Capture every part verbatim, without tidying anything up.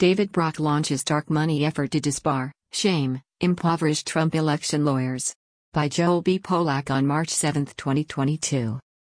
David Brock launches dark money effort to disbar, shame, impoverish Trump election lawyers. By Joel B. Polak on March seventh, twenty twenty-two.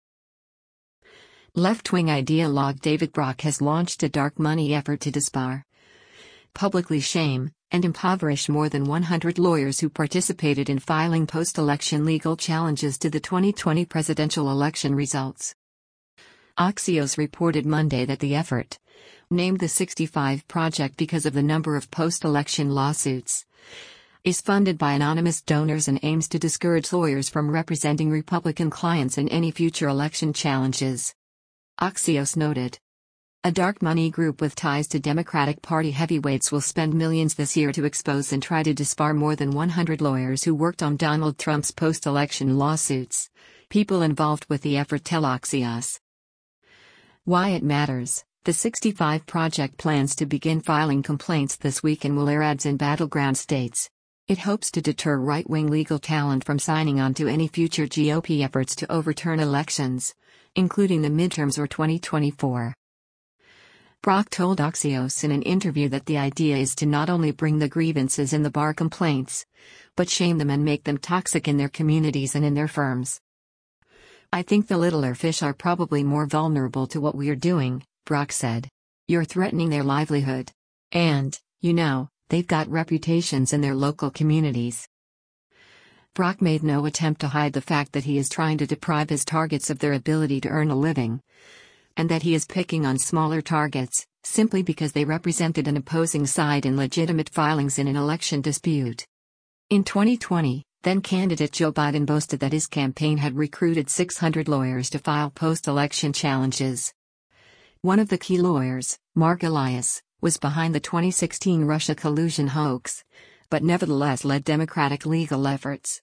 Left-wing ideologue David Brock has launched a dark money effort to disbar, publicly shame, and impoverish more than one hundred lawyers who participated in filing post-election legal challenges to the twenty twenty presidential election results. Axios reported Monday that the effort, named the sixty-five Project because of the number of post-election lawsuits, is funded by anonymous donors and aims to discourage lawyers from representing Republican clients in any future election challenges. Axios noted. A dark money group with ties to Democratic Party heavyweights will spend millions this year to expose and try to disbar more than one hundred lawyers who worked on Donald Trump's post-election lawsuits. People involved with the effort tell Axios. Why it matters. The sixty-five Project plans to begin filing complaints this week and will air ads in battleground states. It hopes to deter right-wing legal talent from signing on to any future G O P efforts to overturn elections, including the midterms or twenty twenty-four. Brock told Axios in an interview that the idea is to not only bring the grievances in the bar complaints, but shame them and make them toxic in their communities and in their firms. I think the littler fish are probably more vulnerable to what we're doing, Brock said. You're threatening their livelihood. And, you know, they've got reputations in their local communities. Brock made no attempt to hide the fact that he is trying to deprive his targets of their ability to earn a living, and that he is picking on smaller targets, simply because they represented an opposing side in legitimate filings in an election dispute. In twenty twenty, then-candidate Joe Biden boasted that his campaign had recruited six hundred lawyers to file post-election challenges. One of the key lawyers, Mark Elias, was behind the twenty sixteen Russia collusion hoax, but nevertheless led Democratic legal efforts.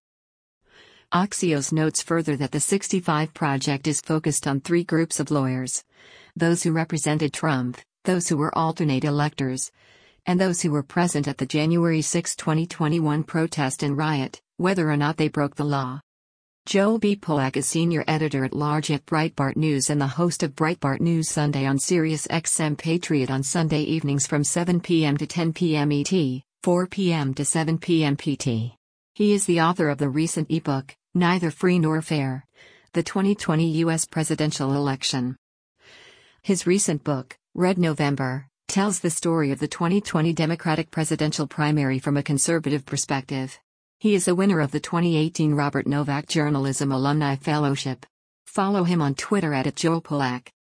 Axios notes further that the sixty-five Project is focused on three groups of lawyers: those who represented Trump, those who were alternate electors, and those who were present at the January sixth, twenty twenty-one protest and riot, whether or not they broke the law. Joel B. Polak is senior editor-at-large at Breitbart News and the host of Breitbart News Sunday on Sirius X M Patriot on Sunday evenings from seven p m to ten p m E T, four p m to seven p m P T. He is the author of the recent ebook, Neither Free Nor Fair: The twenty twenty U S Presidential Election. His recent book, Red November, tells the story of the twenty twenty Democratic presidential primary from a conservative perspective. He is a winner of the twenty eighteen Robert Novak Journalism Alumni Fellowship. Follow him on Twitter at Joel Polak.